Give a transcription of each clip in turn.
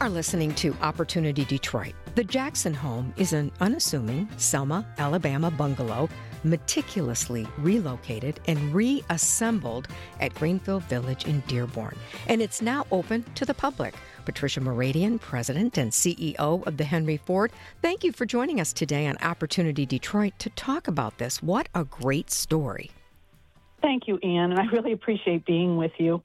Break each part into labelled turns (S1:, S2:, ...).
S1: are listening to Opportunity Detroit. The Jackson home is an unassuming Selma, Alabama bungalow meticulously relocated and reassembled at Greenfield Village in Dearborn. And it's now open to the public. Patricia Mouradian, President and CEO of the Henry Ford, thank you for joining us today on Opportunity Detroit to talk about this. What a great story.
S2: Thank you, Ann, and I really appreciate being with you.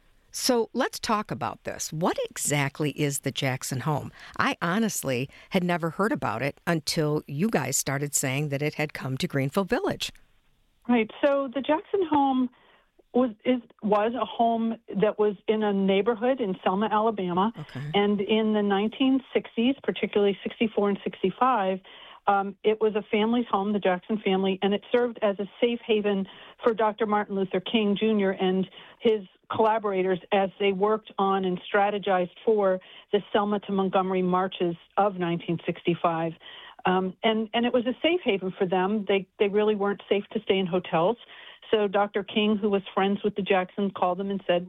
S1: So let's talk about this. What exactly is the Jackson home? I honestly had never heard about it until you guys started saying that it had come to Greenfield Village.
S2: Right. So the Jackson home was a home that was in a neighborhood in Selma, Alabama.
S1: Okay.
S2: And in the 1960s, particularly 64 and 65, it was a family's home, the Jackson family, and it served as a safe haven for Dr. Martin Luther King Jr. and his collaborators as they worked on and strategized for the Selma to Montgomery marches of 1965. And it was a safe haven for them. They really weren't safe to stay in hotels. So Dr. King, who was friends with the Jacksons, called them and said,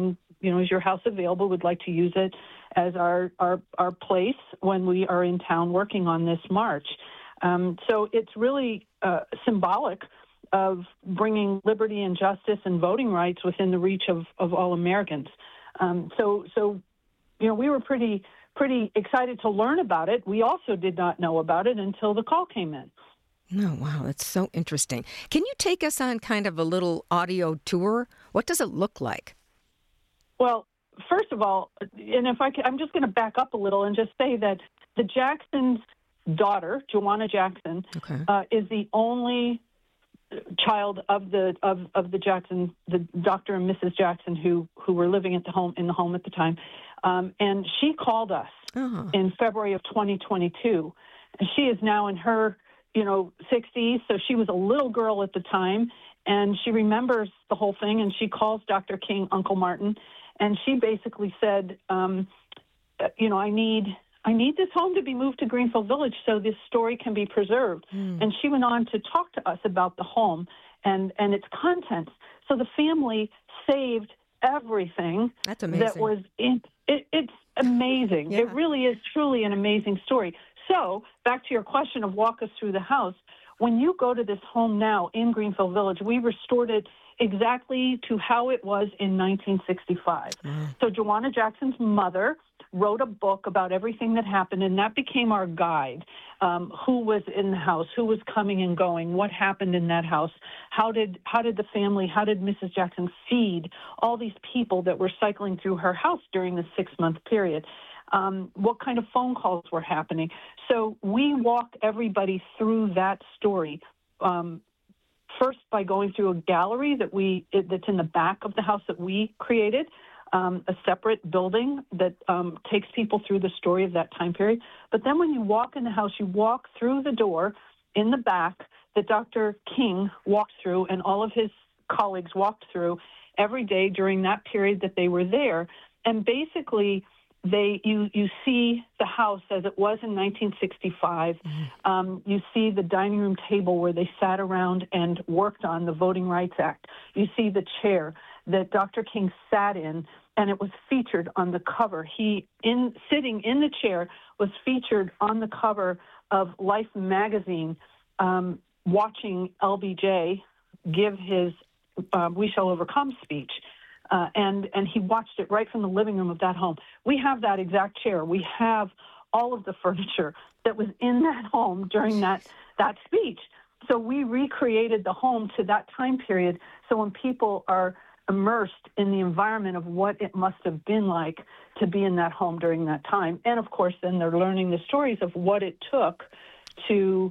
S2: is your house available? We'd like to use it as our place when we are in town working on this march. So it's really symbolic of bringing liberty and justice and voting rights within the reach of all Americans. So we were pretty excited to learn about it. We also did not know about it until the call came in.
S1: Oh, wow, that's so interesting. Can you take us on kind of a little audio tour? What does it look like?
S2: Well, first of all, and I'm just going to back up a little and just say that the Jackson's daughter, Joanna Jackson, is the only child of the Jackson, the Dr. and Mrs. Jackson, who were living in the home at the time, and she called us in February of 2022. And she is now in her 60s, so she was a little girl at the time, and she remembers the whole thing. And she calls Dr. King Uncle Martin, and she basically said, I need this home to be moved to Greenfield Village so this story can be preserved. And she went on to talk to us about the home and its contents. So the family saved everything.
S1: That's amazing.
S2: That was in it. It's amazing.
S1: Yeah.
S2: It really is truly an amazing story. So back to your question of walk us through the house. When you go to this home now in Greenfield Village, we restored it exactly to how it was in 1965. So Joanna Jackson's mother wrote a book about everything that happened, and that became our guide. Who was in the house, who was coming and going, what happened in that house, how did Mrs. Jackson feed all these people that were cycling through her house during the 6-month period? What kind of phone calls were happening? So we walk everybody through that story. First, by going through a gallery that's in the back of the house that we created, a separate building that takes people through the story of that time period. But then when you walk in the house, you walk through the door in the back that Dr. King walked through and all of his colleagues walked through every day during that period that they were there. And basically, you see the house as it was in 1965. You see the dining room table where they sat around and worked on the Voting Rights Act. You see the chair that Dr. King sat in, and it was featured on the cover. Sitting in the chair was featured on the cover of Life magazine, watching LBJ give his We Shall Overcome speech. And he watched it right from the living room of that home. We have that exact chair. We have all of the furniture that was in that home during that speech. So we recreated the home to that time period. So when people are immersed in the environment of what it must have been like to be in that home during that time. And, of course, then they're learning the stories of what it took to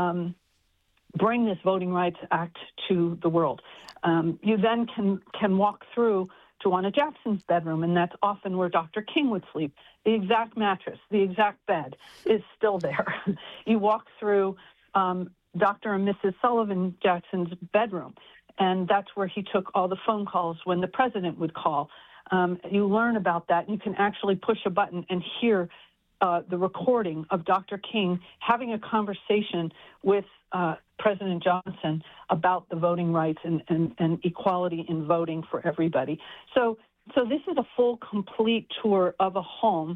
S2: bring this Voting Rights Act to the world. You then can walk through Joanna Jackson's bedroom, and that's often where Dr. King would sleep. The exact mattress, the exact bed is still there. You walk through Dr. and Mrs. Sullivan Jackson's bedroom, and that's where he took all the phone calls when the president would call. You learn about that, and you can actually push a button and hear the recording of Dr. King having a conversation with President Johnson about the voting rights and equality in voting for everybody. So this is a full, complete tour of a home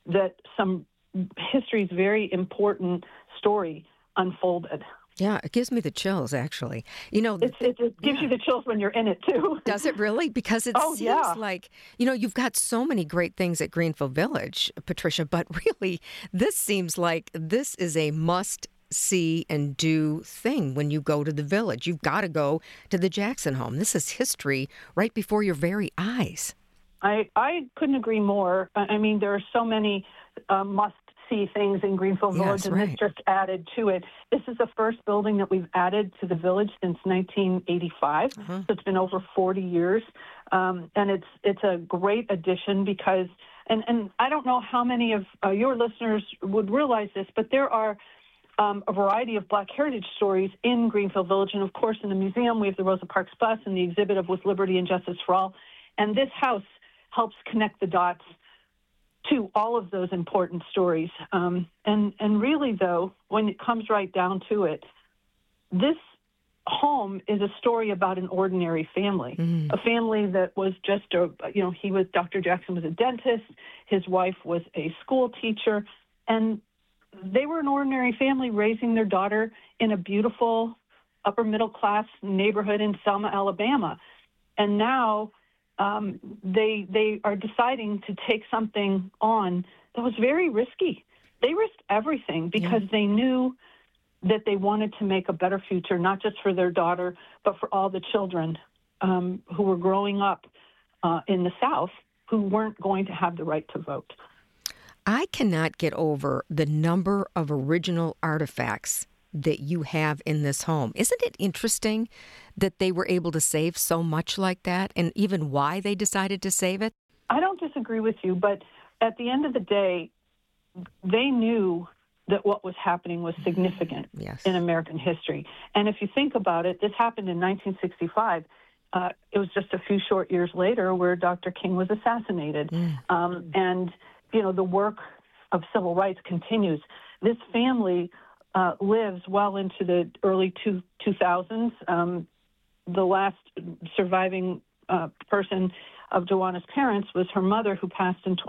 S2: that some history's very important story unfolded.
S1: Yeah, it gives me the chills, actually. You know,
S2: It gives you the chills when you're in it, too.
S1: does it really? Because it
S2: Oh,
S1: seems
S2: yeah.
S1: like, you've got so many great things at Greenfield Village, Patricia, but really, this seems like this is a must see and do thing when you go to the village. You've got to go to the Jackson home. This is history right before your very eyes.
S2: I couldn't agree more. I mean, there are so many must-see things in Greenfield Village,
S1: Yes,
S2: and
S1: right.
S2: this just added to it. This is the first building that we've added to the village since 1985, so it's been over 40 years, and it's a great addition because, and I don't know how many of your listeners would realize this, but there are a variety of Black heritage stories in Greenfield Village, and of course in the museum we have the Rosa Parks bus and the exhibit of With Liberty and Justice for All, and this house helps connect the dots to all of those important stories. And really, though, when it comes right down to it, this home is a story about an ordinary family, a family that was just Dr. Jackson was a dentist, his wife was a school teacher, and they were an ordinary family raising their daughter in a beautiful upper middle class neighborhood in Selma, Alabama. And now they are deciding to take something on that was very risky. They risked everything because they knew that they wanted to make a better future, not just for their daughter, but for all the children who were growing up in the South who weren't going to have the right to vote.
S1: I cannot get over the number of original artifacts that you have in this home. Isn't it interesting that they were able to save so much like that, and even why they decided to save it?
S2: I don't disagree with you, but at the end of the day, they knew that what was happening was significant in American history. And if you think about it, this happened in 1965. It was just a few short years later where Dr. King was assassinated. And, the work of civil rights continues. This family lives well into the early 2000s. The last surviving person of Joanna's parents was her mother, who passed in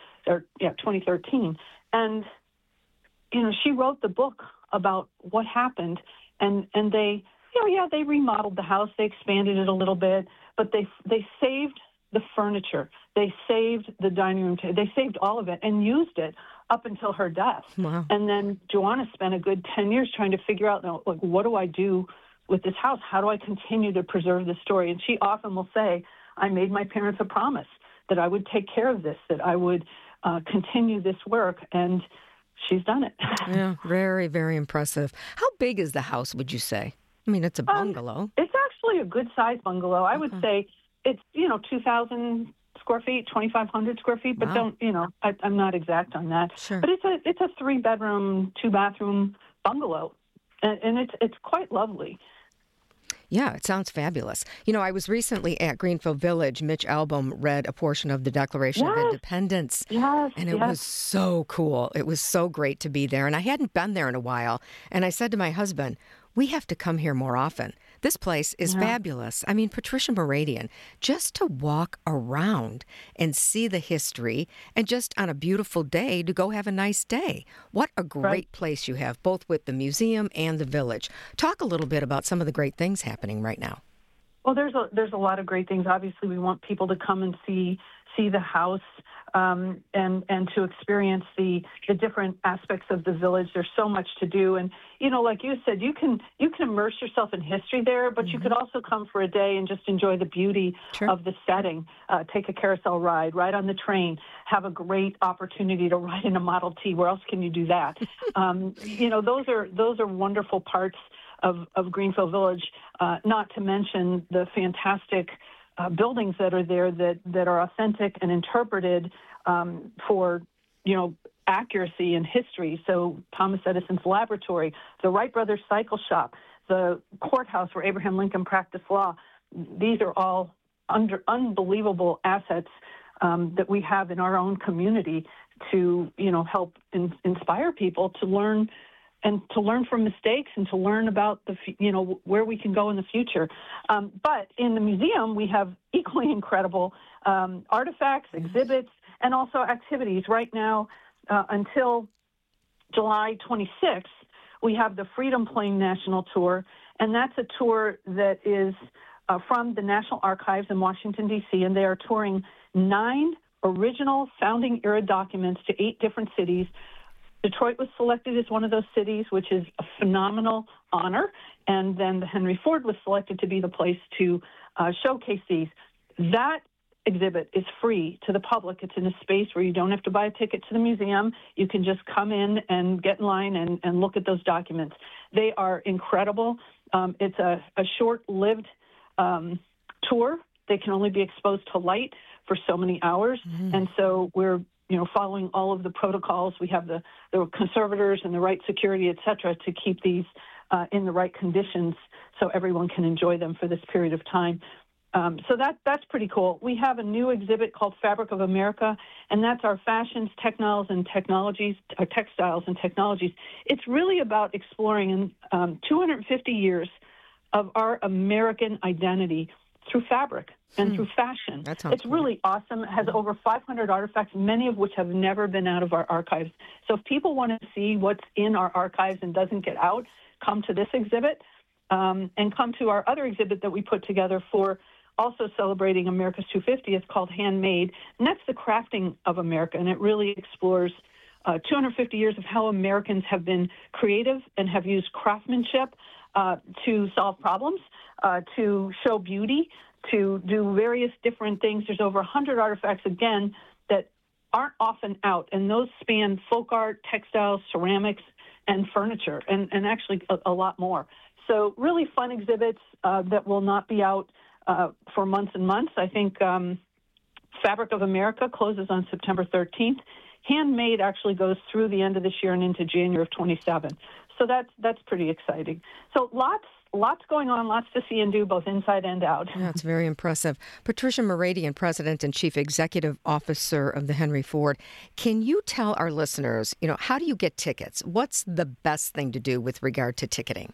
S2: 2013. And, she wrote the book about what happened. And they, they remodeled the house. They expanded it a little bit, but they saved the furniture. They saved the dining room table. They saved all of it and used it up until her death.
S1: Wow.
S2: And then Joanna spent a good 10 years trying to figure out, what do I do with this house? How do I continue to preserve this story? And she often will say, I made my parents a promise that I would take care of this, that I would continue this work, and she's done it.
S1: Yeah, very, very impressive. How big is the house, would you say? I mean, it's a bungalow.
S2: It's actually a good-sized bungalow. I would say it's, 2,000 square feet, 2,500 square feet, but
S1: Wow.
S2: I'm not exact on that.
S1: Sure.
S2: But it's a 3-bedroom, 2-bathroom bungalow, and it's quite lovely.
S1: Yeah, it sounds fabulous. I was recently at Greenfield Village. Mitch Albom read a portion of the Declaration of Independence.
S2: Yes,
S1: and it was so cool. It was so great to be there. And I hadn't been there in a while. And I said to my husband, we have to come here more often. This place is fabulous. I mean, Patricia Mouradian, just to walk around and see the history and just on a beautiful day to go have a nice day. What a great place you have, both with the museum and the village. Talk a little bit about some of the great things happening right now.
S2: Well, there's a lot of great things. Obviously, we want people to come and see the house and to experience the different aspects of the village. There's so much to do, and like you said, you can immerse yourself in history there, but you could also come for a day and just enjoy the beauty of the setting. Take a carousel ride on the train, have a great opportunity to ride in a Model T. Where else can you do that? Those are wonderful parts of Greenfield Village, not to mention the fantastic buildings that are there that are authentic and interpreted for, accuracy and history. So Thomas Edison's laboratory, the Wright Brothers Cycle Shop, the courthouse where Abraham Lincoln practiced law. These are all unbelievable assets that we have in our own community to, help inspire people to learn and to learn from mistakes and to learn about where we can go in the future. But in the museum, we have equally incredible artifacts, exhibits, and also activities. Right now, until July 26th, we have the Freedom Plane National Tour, and that's a tour that is from the National Archives in Washington, D.C., and they are touring 9 original founding era documents to 8 different cities. Detroit was selected as one of those cities, which is a phenomenal honor, and then the Henry Ford was selected to be the place to showcase these. That exhibit is free to the public. It's in a space where you don't have to buy a ticket to the museum. You can just come in and get in line and look at those documents. They are incredible. It's a short-lived tour. They can only be exposed to light for so many hours, and so we're following all of the protocols. We have the conservators and the right security, et cetera, to keep these in the right conditions so everyone can enjoy them for this period of time. So that's pretty cool. We have a new exhibit called Fabric of America, and that's our fashions, textiles, and technologies. It's really about exploring 250 years of our American identity through fabric and through fashion. It's really awesome. It has over 500 artifacts, many of which have never been out of our archives. So if people want to see what's in our archives and doesn't get out, come to this exhibit and come to our other exhibit that we put together for also celebrating America's 250th. It's called Handmade, and that's the crafting of America, and it really explores 250 years of how Americans have been creative and have used craftsmanship to solve problems, to show beauty, to do various different things. There's over 100 artifacts, again, that aren't often out, and those span folk art, textiles, ceramics, and furniture, and actually a lot more. So really fun exhibits that will not be out for months and months. I think Fabric of America closes on September 13th. Handmade actually goes through the end of this year and into January of 27. So that's pretty exciting. So lots going on, lots to see and do, both inside and out.
S1: Yeah, it's very impressive. Patricia Mouradian, President and Chief Executive Officer of the Henry Ford. Can you tell our listeners, how do you get tickets? What's the best thing to do with regard to ticketing?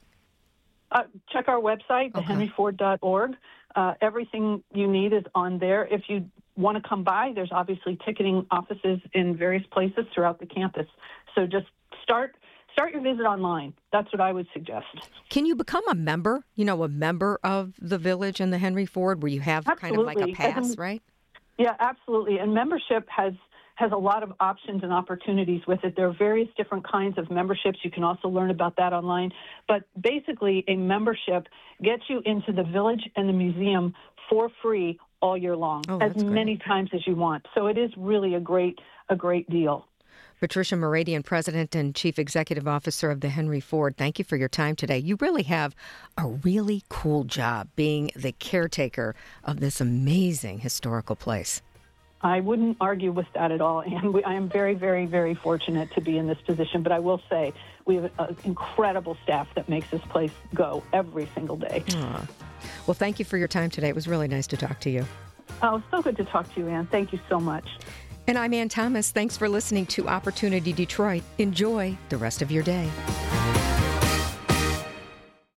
S2: Check our website, thehenryford.org. Everything you need is on there. If you want to come by, there's obviously ticketing offices in various places throughout the campus. So just start your visit online. That's what I would suggest. Can
S1: you become a member, a member of the Village and the Henry Ford, where you have kind of like a pass, right?
S2: Yeah, absolutely. And membership has a lot of options and opportunities with it. There are various different kinds of memberships. You can also learn about that online. But basically, a membership gets you into the Village and the museum for free all year long, as many times as you want. So it is really a great deal.
S1: Patricia Mouradian, President and Chief Executive Officer of the Henry Ford, thank you for your time today. You really have a really cool job being the caretaker of this amazing historical place.
S2: I wouldn't argue with that at all, and I am very, very, very fortunate to be in this position. But I will say we have an incredible staff that makes this place go every single day.
S1: Well, thank you for your time today. It was really nice to talk to you.
S2: Oh, so good to talk to you, Ann. Thank you so much.
S1: And I'm Ann Thomas. Thanks for listening to Opportunity Detroit. Enjoy the rest of your day.